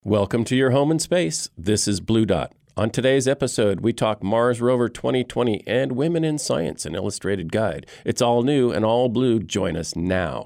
Welcome to your home in space. This is Blue Dot. On today's episode, we talk Mars Rover 2020 and Women in Science, an illustrated guide. It's all new and all blue. Join us now.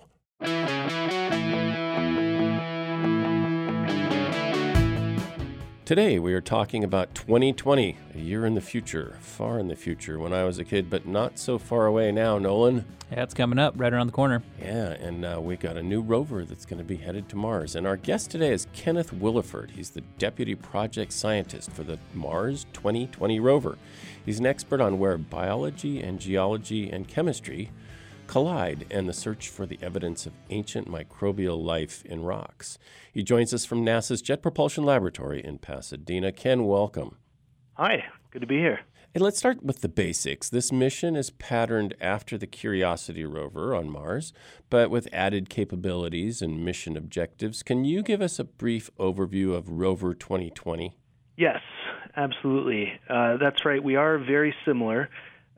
Today, we are talking about 2020, a year in the future, far in the future when I was a kid, but not so far away now, Nolan. Yeah, it's coming up right around the corner. Yeah, and we got a new rover that's going to be headed to Mars. And our guest today is Kenneth Willeford. He's the Deputy Project Scientist for the Mars 2020 rover. He's an expert on where biology and geology and chemistry collide and the search for the evidence of ancient microbial life in rocks. He joins us from NASA's Jet Propulsion Laboratory in Pasadena. Ken, welcome. Hi, good to be here. Hey, let's start with the basics. This mission is patterned after the Curiosity rover on Mars, but with added capabilities and mission objectives. Can you give us a brief overview of Rover 2020? Yes, absolutely. That's right. We are very similar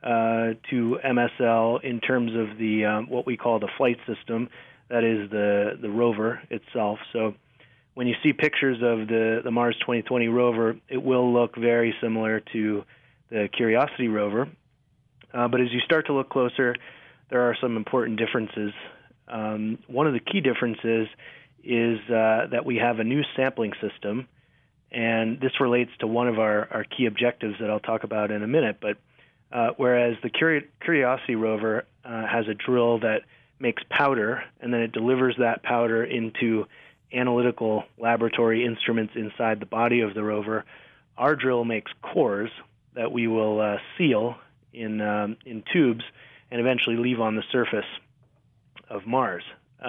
to MSL in terms of the what we call the flight system, that is the rover itself. So when you see pictures of the Mars 2020 rover, it will look very similar to the Curiosity rover. But as you start to look closer, there are some important differences. One of the key differences is that we have a new sampling system, and this relates to one of our key objectives that I'll talk about in a minute. But whereas the Curiosity rover has a drill that makes powder, and then it delivers that powder into analytical laboratory instruments inside the body of the rover, our drill makes cores that we will seal in tubes and eventually leave on the surface of Mars.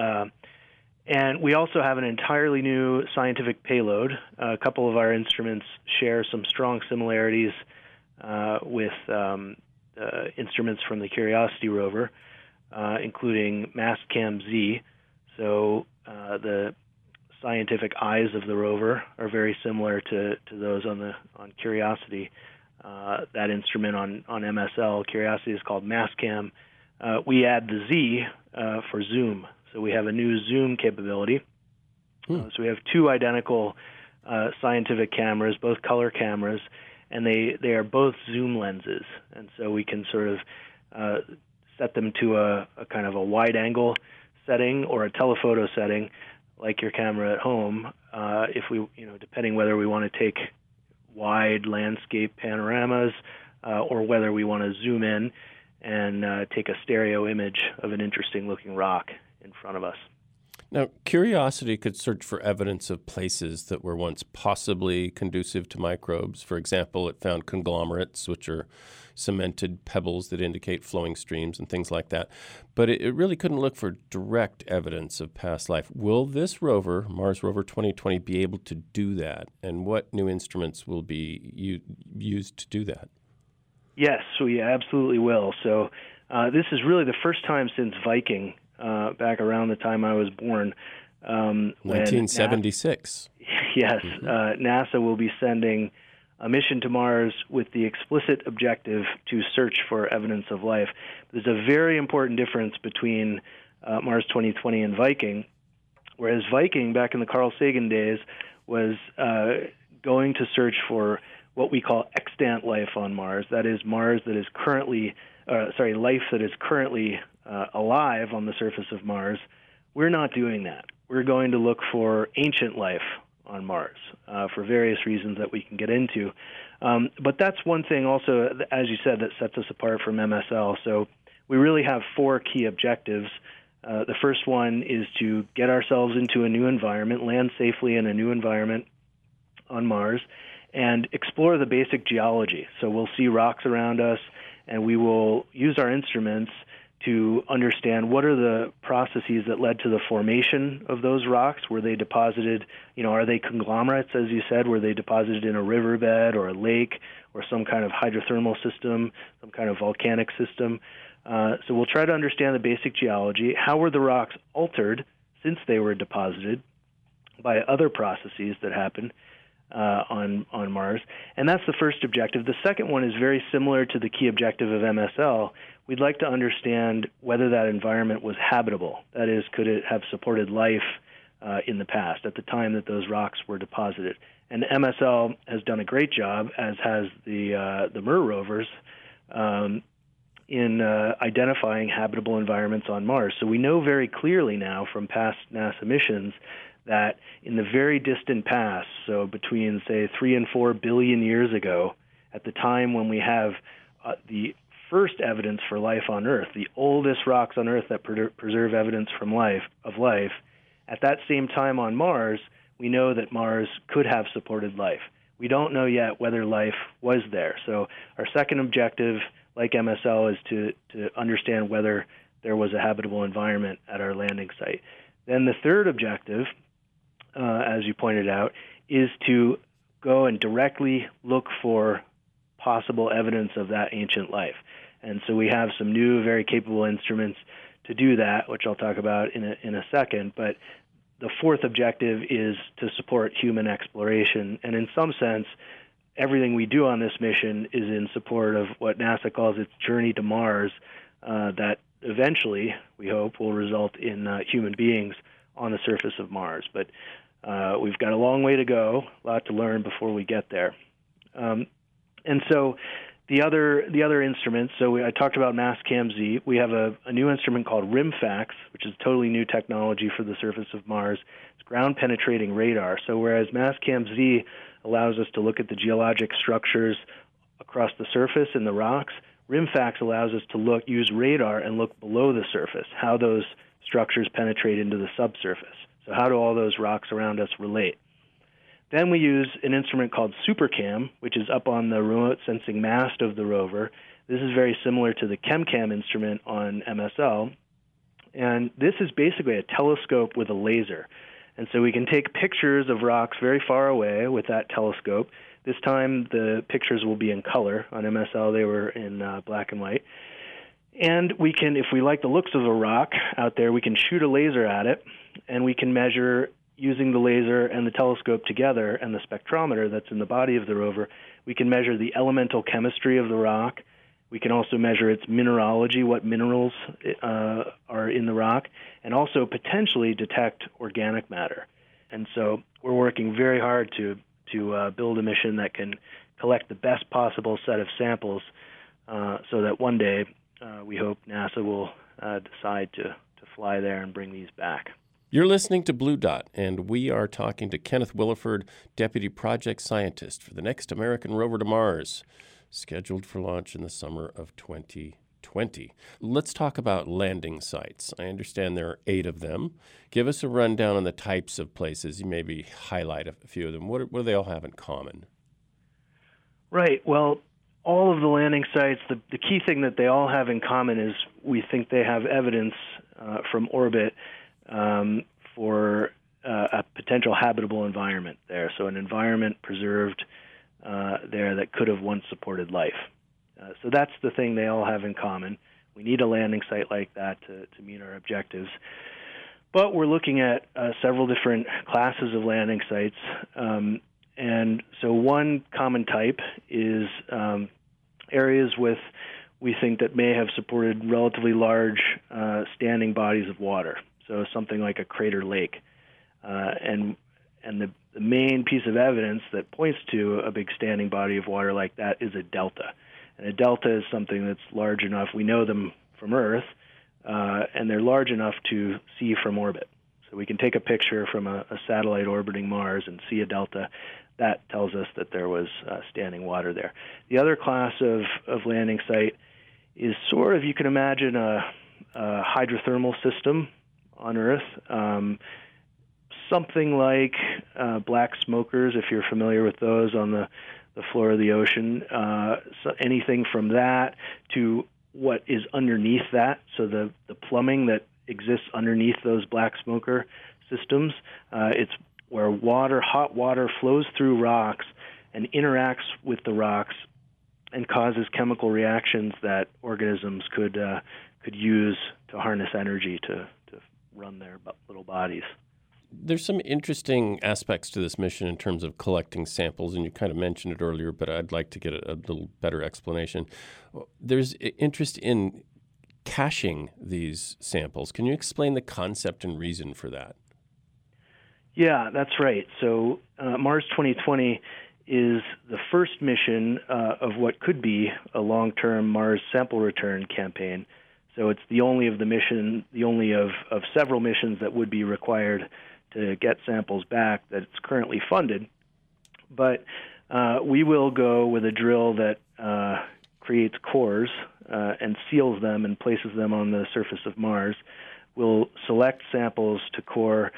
And we also have an entirely new scientific payload. A couple of our instruments share some strong similarities with instruments from the Curiosity rover, including Mastcam-Z. So the scientific eyes of the rover are very similar to those on Curiosity. That instrument on MSL, Curiosity, is called Mastcam. We add the Z for zoom. So we have a new zoom capability. So we have two identical scientific cameras, both color cameras, and they are both zoom lenses. And so we can sort of set them to a kind of a wide angle setting or a telephoto setting, like your camera at home, if we, depending whether we want to take wide landscape panoramas or whether we want to zoom in and take a stereo image of an interesting looking rock in front of us. Now, Curiosity could search for evidence of places that were once possibly conducive to microbes. For example, it found conglomerates, which are cemented pebbles that indicate flowing streams and things like that. But it really couldn't look for direct evidence of past life. Will this rover, Mars Rover 2020, be able to do that? And what new instruments will be used to do that? Yes, we absolutely will. So this is really the first time since Viking, back around the time I was born. 1976. Yes, NASA will be sending a mission to Mars with the explicit objective to search for evidence of life. There's a very important difference between Mars 2020 and Viking, whereas Viking, back in the Carl Sagan days, was going to search for what we call extant life on Mars. That is, Mars that is currently, life that is currently alive on the surface of Mars. We're not doing that. We're going to look for ancient life on Mars for various reasons that we can get into. But that's one thing also, as you said, that sets us apart from MSL. So we really have four key objectives. The first one is to get ourselves into a new environment, land safely in a new environment on Mars, and explore the basic geology. So we'll see rocks around us, and we will use our instruments to understand what are the processes that led to the formation of those rocks. Were they deposited, are they conglomerates, as you said? Were they deposited in a riverbed or a lake or some kind of hydrothermal system, some kind of volcanic system? So we'll try to understand the basic geology. How were the rocks altered since they were deposited by other processes that happened on Mars? And that's the first objective. The second one is very similar to the key objective of MSL. We'd like to understand whether that environment was habitable. That is, could it have supported life in the past, at the time that those rocks were deposited. And MSL has done a great job, as has the MER rovers, in identifying habitable environments on Mars. So we know very clearly now from past NASA missions that in the very distant past, so between, say, 3 and 4 billion years ago, at the time when we have the first evidence for life on Earth, the oldest rocks on Earth that preserve evidence from life, at that same time on Mars, we know that Mars could have supported life. We don't know yet whether life was there. So our second objective, like MSL, is to understand whether there was a habitable environment at our landing site. Then the third objective, as you pointed out, is to go and directly look for possible evidence of that ancient life. And so we have some new, very capable instruments to do that, which I'll talk about in a second. But the fourth objective is to support human exploration. And in some sense, everything we do on this mission is in support of what NASA calls its journey to Mars, that eventually, we hope, will result in human beings on the surface of Mars. But we've got a long way to go, a lot to learn before we get there. And so the other instruments, I talked about Mastcam-Z. We have a new instrument called RIMFAX, which is totally new technology for the surface of Mars. It's ground-penetrating radar. So whereas Mastcam-Z allows us to look at the geologic structures across the surface and the rocks, RIMFAX allows us to use radar and look below the surface, how those structures penetrate into the subsurface. So how do all those rocks around us relate? Then we use an instrument called SuperCam, which is up on the remote sensing mast of the rover. This is very similar to the ChemCam instrument on MSL. And this is basically a telescope with a laser. And so we can take pictures of rocks very far away with that telescope. This time the pictures will be in color. On MSL they were in black and white. And we can, if we like the looks of a rock out there, we can shoot a laser at it, and we can measure, using the laser and the telescope together and the spectrometer that's in the body of the rover, we can measure the elemental chemistry of the rock. We can also measure its mineralogy, what minerals are in the rock, and also potentially detect organic matter. And so we're working very hard to build a mission that can collect the best possible set of samples so that one day we hope NASA will decide to fly there and bring these back. You're listening to Blue Dot, and we are talking to Kenneth Williford, Deputy Project Scientist for the next American rover to Mars, scheduled for launch in the summer of 2020. Let's talk about landing sites. I understand there are 8 of them. Give us a rundown on the types of places. You maybe highlight a few of them. What do they all have in common? Right. Well, all of the landing sites, the key thing that they all have in common is we think they have evidence from orbit for a potential habitable environment there, so an environment preserved there that could have once supported life. So that's the thing they all have in common. We need a landing site like that to meet our objectives. But we're looking at several different classes of landing sites. And so one common type is areas we think that may have supported relatively large standing bodies of water. So something like a crater lake. And the main piece of evidence that points to a big standing body of water like that is a delta. And a delta is something that's large enough, we know them from Earth, and they're large enough to see from orbit. So we can take a picture from a satellite orbiting Mars and see a delta. That tells us that there was standing water there. The other class of landing site is sort of, you can imagine a hydrothermal system on Earth, something like black smokers, if you're familiar with those on the floor of the ocean. So anything from that to what is underneath that, so the plumbing that exists underneath those black smoker systems. It's where hot water flows through rocks and interacts with the rocks and causes chemical reactions that organisms could use to harness energy to run their little bodies. There's some interesting aspects to this mission in terms of collecting samples, and you kind of mentioned it earlier, but I'd like to get a little better explanation. There's interest in caching these samples. Can you explain the concept and reason for that? Yeah, that's right. So Mars 2020 is the first mission of what could be a long-term Mars sample return campaign. So it's the only of several missions that would be required to get samples back that's currently funded. But we will go with a drill that creates cores and seals them and places them on the surface of Mars. We'll select samples to core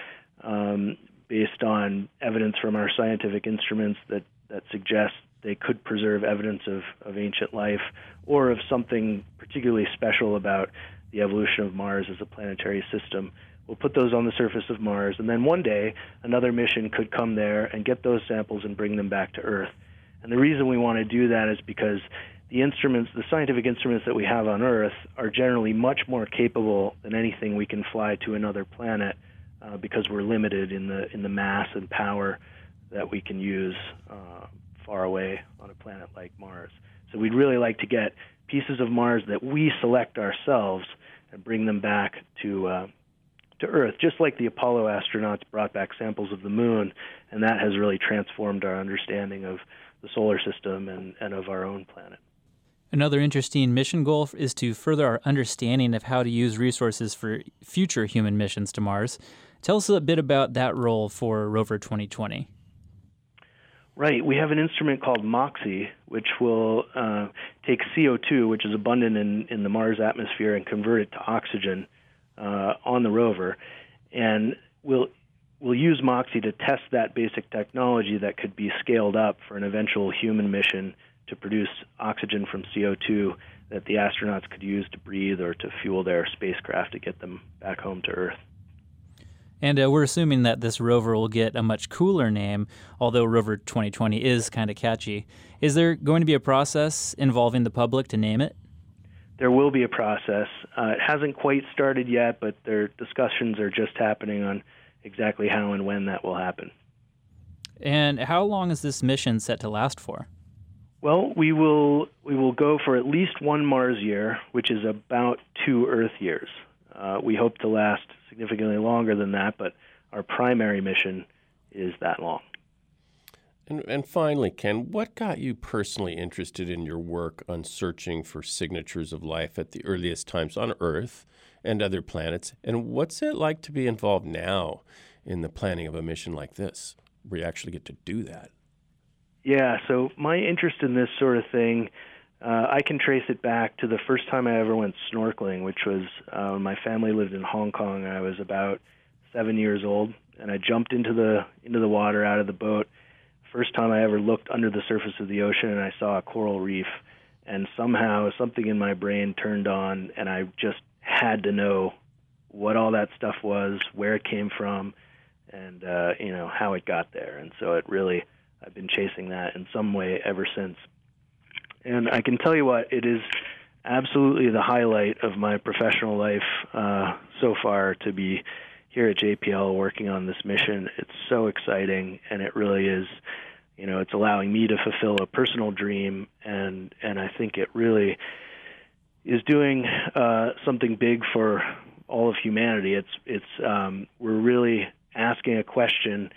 based on evidence from our scientific instruments that suggest they could preserve evidence of ancient life or of something particularly special about the evolution of Mars as a planetary system. We'll put those on the surface of Mars, and then one day another mission could come there and get those samples and bring them back to Earth. And the reason we want to do that is because the scientific instruments that we have on Earth are generally much more capable than anything we can fly to another planet because we're limited in the mass and power that we can use far away on a planet like Mars. So we'd really like to get pieces of Mars that we select ourselves and bring them back to Earth, just like the Apollo astronauts brought back samples of the Moon, and that has really transformed our understanding of the solar system and of our own planet. Another interesting mission goal is to further our understanding of how to use resources for future human missions to Mars. Tell us a bit about that role for Rover 2020. Right. We have an instrument called MOXIE, which will take CO2, which is abundant in the Mars atmosphere, and convert it to oxygen on the rover. And we'll use MOXIE to test that basic technology that could be scaled up for an eventual human mission to produce oxygen from CO2 that the astronauts could use to breathe or to fuel their spacecraft to get them back home to Earth. And we're assuming that this rover will get a much cooler name, although Rover 2020 is kind of catchy. Is there going to be a process involving the public to name it? There will be a process. It hasn't quite started yet, but their discussions are just happening on exactly how and when that will happen. And how long is this mission set to last for? Well, we will go for at least one Mars year, which is about 2 Earth years. We hope to last significantly longer than that, but our primary mission is that long. And finally, Ken, what got you personally interested in your work on searching for signatures of life at the earliest times on Earth and other planets? And what's it like to be involved now in the planning of a mission like this, where you actually get to do that? Yeah, so my interest in this sort of thing, I can trace it back to the first time I ever went snorkeling, which was when my family lived in Hong Kong. I was about 7 years old, and I jumped into the water out of the boat. First time I ever looked under the surface of the ocean, and I saw a coral reef, and somehow something in my brain turned on, and I just had to know what all that stuff was, where it came from, and how it got there. And so I've been chasing that in some way ever since. And I can tell you what, it is absolutely the highlight of my professional life so far to be here at JPL working on this mission. It's so exciting, and it really is, it's allowing me to fulfill a personal dream, and I think it really is doing something big for all of humanity. We're really asking a question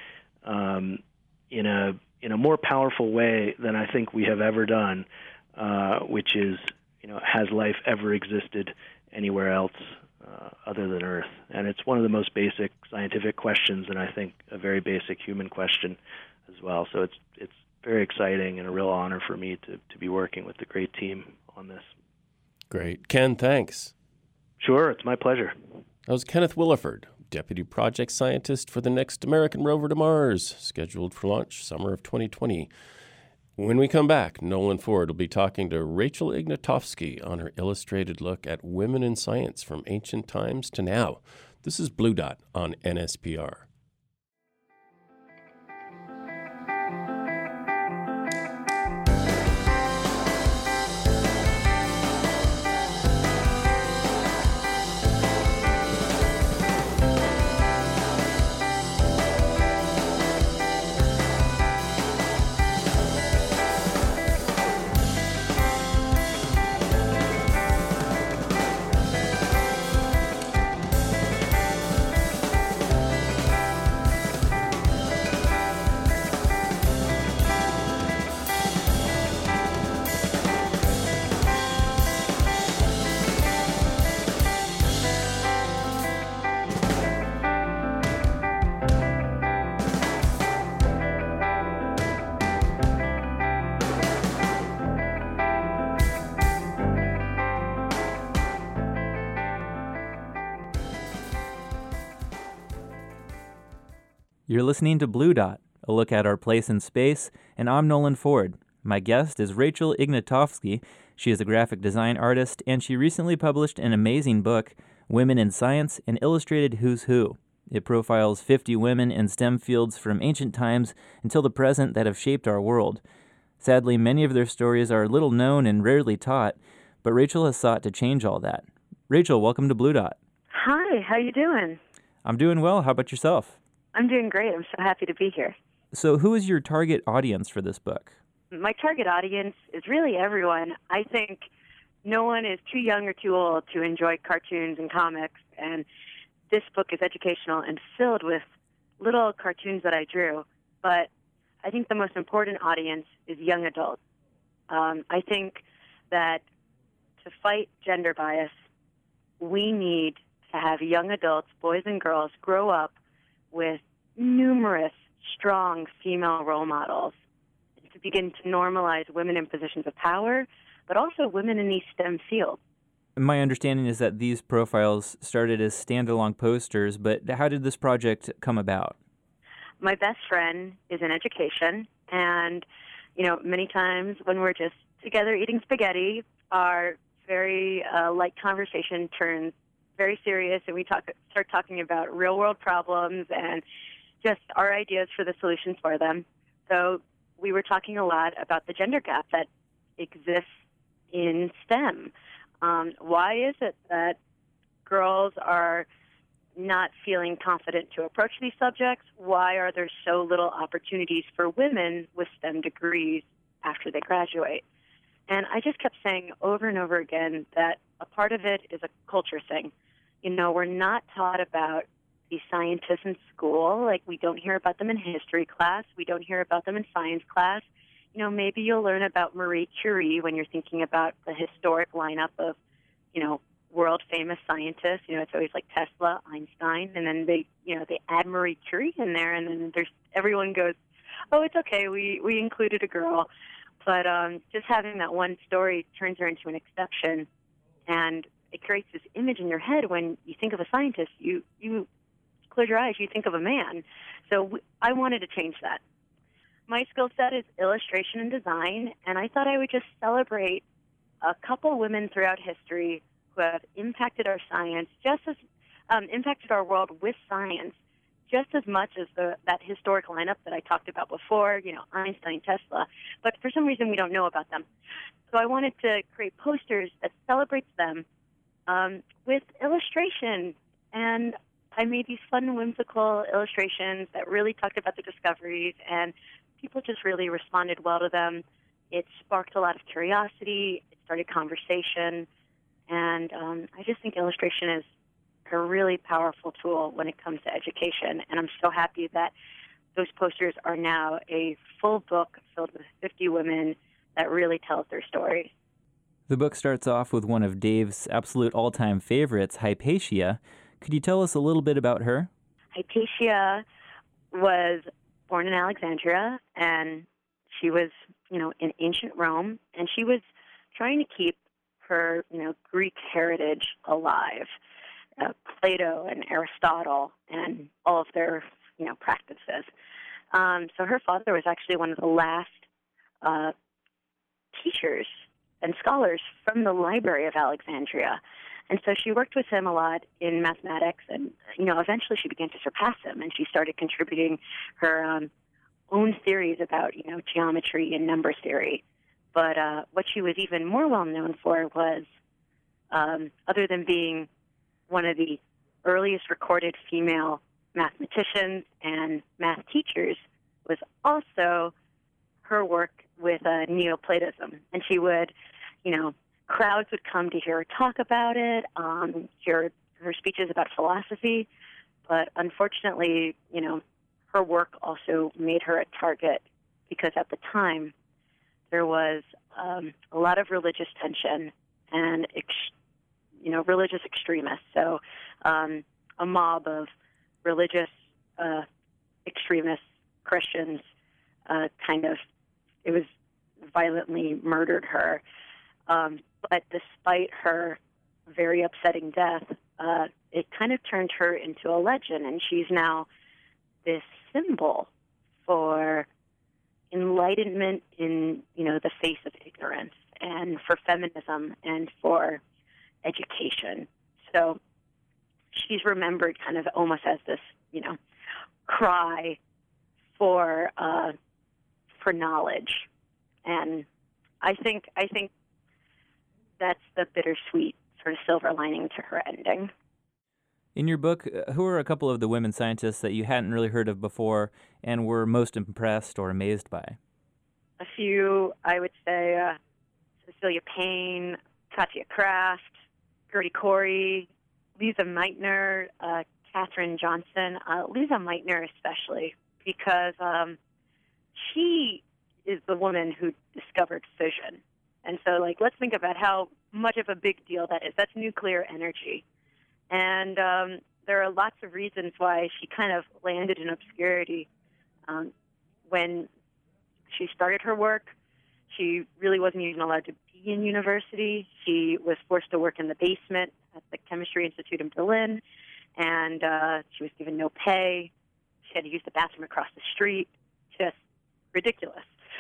in a more powerful way than I think we have ever done, which is, has life ever existed anywhere else other than Earth? And it's one of the most basic scientific questions, and I think a very basic human question as well. So it's very exciting and a real honor for me to be working with the great team on this. Great. Ken, thanks. Sure, it's my pleasure. That was Kenneth Williford, Deputy Project Scientist for the next American rover to Mars, scheduled for launch summer of 2020. When we come back, Nolan Ford will be talking to Rachel Ignatowski on her illustrated look at women in science from ancient times to now. This is Blue Dot on NSPR. You're listening to Blue Dot, a look at our place in space, and I'm Nolan Ford. My guest is Rachel Ignatofsky. She is a graphic design artist, and she recently published an amazing book, Women in Science, an illustrated who's who. It profiles 50 women in STEM fields from ancient times until the present that have shaped our world. Sadly, many of their stories are little known and rarely taught, but Rachel has sought to change all that. Rachel, welcome to Blue Dot. Hi, how you doing? I'm doing well. How about yourself? I'm doing great. I'm so happy to be here. So who is your target audience for this book? My target audience is really everyone. I think no one is too young or too old to enjoy cartoons and comics, and this book is educational and filled with little cartoons that I drew. But I think the most important audience is young adults. I think that to fight gender bias, we need to have young adults, boys and girls, grow up with numerous strong female role models to begin to normalize women in positions of power, but also women in these STEM fields. My understanding is that these profiles started as standalone posters, but how did this project come about? My best friend is in education, and, many times when we're just together eating spaghetti, our very light conversation turns very serious, and we start talking about real-world problems and just our ideas for the solutions for them. So we were talking a lot about the gender gap that exists in STEM. Why is it that girls are not feeling confident to approach these subjects? Why are there so little opportunities for women with STEM degrees after they graduate? And I just kept saying over and over again that a part of it is a culture thing. We're not taught about these scientists in school. Like, we don't hear about them in history class. We don't hear about them in science class. Maybe you'll learn about Marie Curie when you're thinking about the historic lineup of, world-famous scientists. It's always like Tesla, Einstein, and then they add Marie Curie in there, and then everyone goes, oh, it's okay, we included a girl. But just having that one story turns her into an exception, and it creates this image in your head. When you think of a scientist, you close your eyes, you think of a man. So I wanted to change that. My skill set is illustration and design, and I thought I would just celebrate a couple women throughout history who have impacted our science, just as impacted our world with science, just as much as that historic lineup that I talked about before, Einstein, Tesla. But for some reason, we don't know about them. So I wanted to create posters that celebrates them with illustration. And I made these fun, whimsical illustrations that really talked about the discoveries, and people just really responded well to them. It sparked a lot of curiosity. It started conversation. And I just think illustration is a really powerful tool when it comes to education. And I'm so happy that those posters are now a full book filled with 50 women that really tells their stories. The book starts off with one of Dave's absolute all-time favorites, Hypatia. Could you tell us a little bit about her? Hypatia was born in Alexandria, and she was, in ancient Rome, and she was trying to keep her, Greek heritage alive. Plato and Aristotle and all of their, practices. So her father was actually one of the last teachers and scholars from the Library of Alexandria. And so she worked with him a lot in mathematics, and, eventually she began to surpass him, and she started contributing her own theories about, geometry and number theory. But what she was even more well known for was, other than being one of the earliest recorded female mathematicians and math teachers, was also her work with Neoplatism. And she would, crowds would come to hear her talk about it, hear her speeches about philosophy. But unfortunately, her work also made her a target because at the time there was a lot of religious tension and religious extremists. So a mob of religious extremists, Christians, it was violently murdered her. But despite her very upsetting death, it kind of turned her into a legend, and she's now this symbol for enlightenment in, the face of ignorance, and for feminism, and for education. So she's remembered kind of almost as this, cry for knowledge. And I think that's the bittersweet sort of silver lining to her ending. In your book, who are a couple of the women scientists that you hadn't really heard of before and were most impressed or amazed by? A few, I would say, Cecilia Payne, Katja Kraft, Gertie Corey, Lisa Meitner, Katherine Johnson. Lisa Meitner especially, because she is the woman who discovered fission. And so, let's think about how much of a big deal that is. That's nuclear energy. And there are lots of reasons why she kind of landed in obscurity. When she started her work, she really wasn't even allowed to be in university. She was forced to work in the basement at the Chemistry Institute in Berlin, and she was given no pay. She had to use the bathroom across the street. Just ridiculous.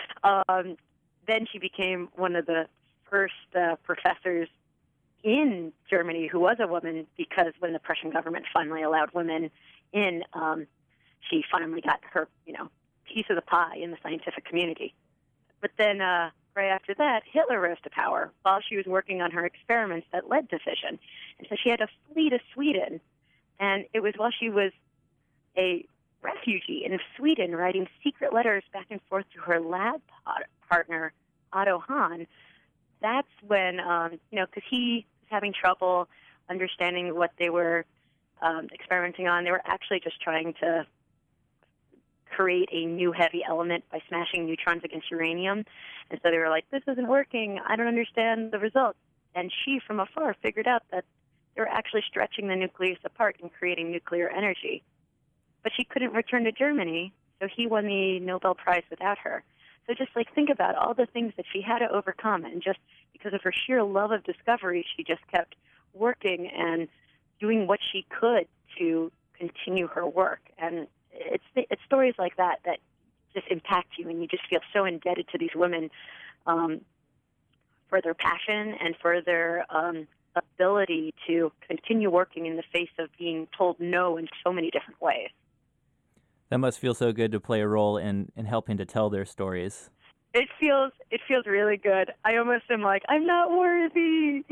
Then she became one of the first professors in Germany who was a woman, because when the Prussian government finally allowed women in, she finally got her, piece of the pie in the scientific community. But then right after that, Hitler rose to power while she was working on her experiments that led to fission. And so she had to flee to Sweden. And it was while she was a refugee in Sweden writing secret letters back and forth to her lab partner, Otto Hahn. That's when, because he was having trouble understanding what they were experimenting on. They were actually just trying to create a new heavy element by smashing neutrons against uranium. And so they were like, this isn't working. I don't understand the results. And she, from afar, figured out that they were actually stretching the nucleus apart and creating nuclear energy. But she couldn't return to Germany, so he won the Nobel Prize without her. So just think about all the things that she had to overcome, and just because of her sheer love of discovery, she just kept working and doing what she could to continue her work. And it's stories like that that just impact you, and you just feel so indebted to these women for their passion and for their ability to continue working in the face of being told no in so many different ways. That must feel so good to play a role in helping to tell their stories. It feels really good. I almost am like, I'm not worthy,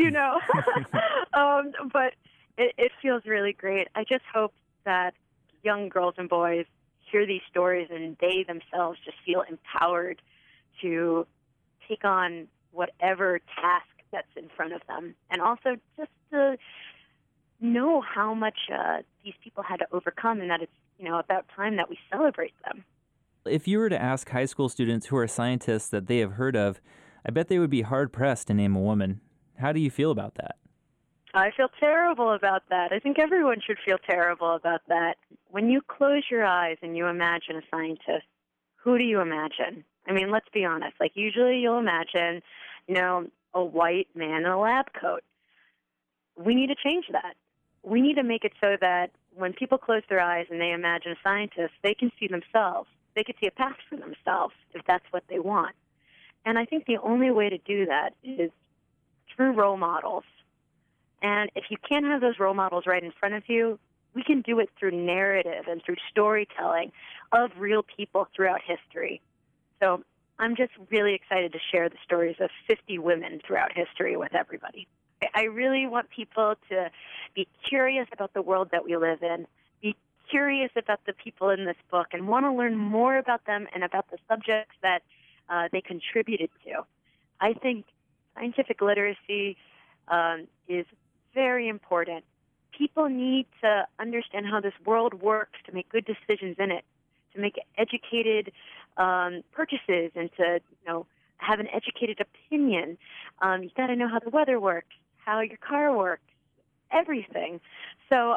but it feels really great. I just hope that young girls and boys hear these stories and they themselves just feel empowered to take on whatever task that's in front of them, and also just to know how much these people had to overcome, and that it's about time that we celebrate them. If you were to ask high school students who are scientists that they have heard of, I bet they would be hard-pressed to name a woman. How do you feel about that? I feel terrible about that. I think everyone should feel terrible about that. When you close your eyes and you imagine a scientist, who do you imagine? I mean, let's be honest. Usually you'll imagine, a white man in a lab coat. We need to change that. We need to make it so that when people close their eyes and they imagine a scientist, they can see themselves. They can see a path for themselves if that's what they want. And I think the only way to do that is through role models. And if you can't have those role models right in front of you, we can do it through narrative and through storytelling of real people throughout history. So I'm just really excited to share the stories of 50 women throughout history with everybody. I really want people to be curious about the world that we live in, be curious about the people in this book, and want to learn more about them and about the subjects that they contributed to. I think scientific literacy is very important. People need to understand how this world works to make good decisions in it, to make educated purchases, and to have an educated opinion. You've got to know how the weather works, how your car works, everything. So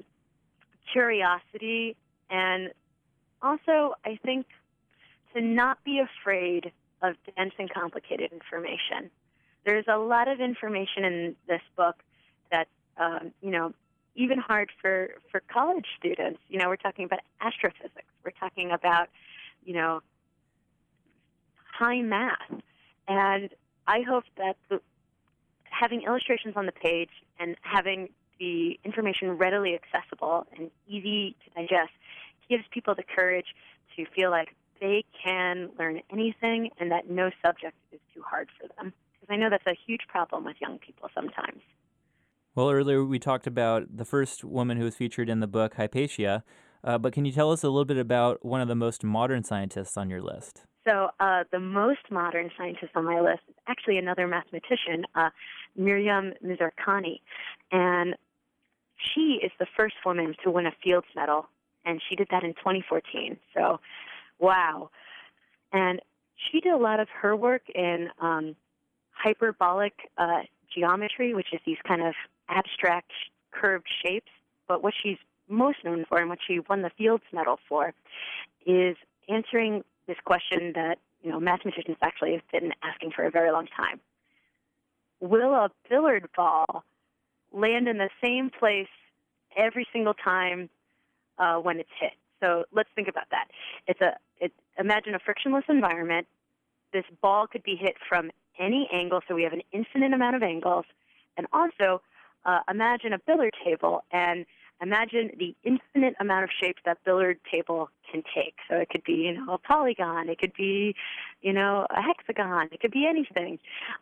curiosity, and also I think to not be afraid of dense and complicated information. There's a lot of information in this book that, even hard for college students. We're talking about astrophysics. We're talking about, high math. And I hope that having illustrations on the page and having the information readily accessible and easy to digest gives people the courage to feel like they can learn anything and that no subject is too hard for them. Because I know that's a huge problem with young people sometimes. Well, earlier we talked about the first woman who was featured in the book, Hypatia, but can you tell us a little bit about one of the most modern scientists on your list? So the most modern scientist on my list is actually another mathematician, Miriam Mizrakhani. And she is the first woman to win a Fields Medal, and she did that in 2014. So, wow. And she did a lot of her work in hyperbolic geometry, which is these kind of abstract curved shapes. But what she's most known for and what she won the Fields Medal for is answering this question that, mathematicians actually have been asking for a very long time. Will a billiard ball land in the same place every single time when it's hit? So let's think about that. Imagine a frictionless environment. This ball could be hit from any angle, so we have an infinite amount of angles. And also, imagine a billiard table, and imagine the infinite amount of shapes that billiard table can take. So it could be, a polygon. It could be, a hexagon. It could be anything.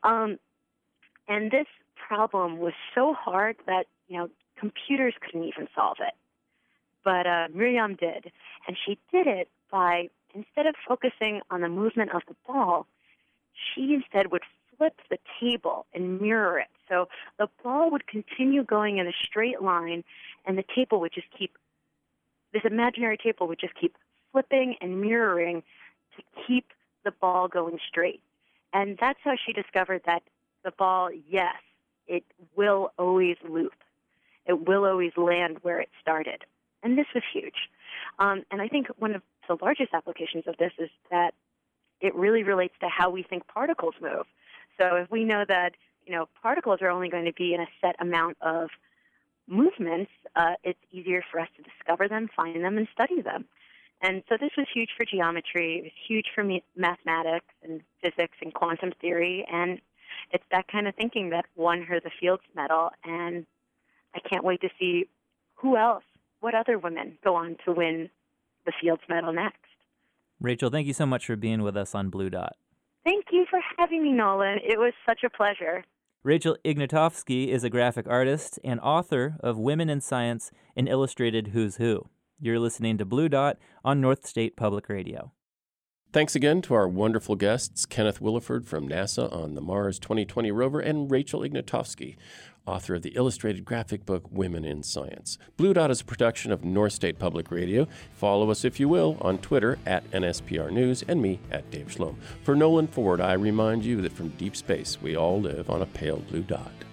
And this problem was so hard that, computers couldn't even solve it. But Miriam did. And she did it by, instead of focusing on the movement of the ball, she instead would flip the table and mirror it. So the ball would continue going in a straight line, and the table would just this imaginary table would just keep flipping and mirroring to keep the ball going straight. And that's how she discovered that the ball, yes, it will always loop. It will always land where it started. And this was huge. And I think one of the largest applications of this is that it really relates to how we think particles move. So if we know that, particles are only going to be in a set amount of movements, it's easier for us to discover them, find them, and study them. And so this was huge for geometry. It was huge for mathematics and physics and quantum theory. And it's that kind of thinking that won her the Fields Medal. And I can't wait to see what other women go on to win the Fields Medal next. Rachel, thank you so much for being with us on Blue Dot. Thank you for having me, Nolan. It was such a pleasure. Rachel Ignatofsky is a graphic artist and author of Women in Science and Illustrated Who's Who. You're listening to Blue Dot on North State Public Radio. Thanks again to our wonderful guests, Kenneth Williford from NASA on the Mars 2020 rover, and Rachel Ignatofsky, author of the illustrated graphic book Women in Science. Blue Dot is a production of North State Public Radio. Follow us, if you will, on Twitter at NSPR News and me at Dave Schlom. For Nolan Ford, I remind you that from deep space, we all live on a pale blue dot.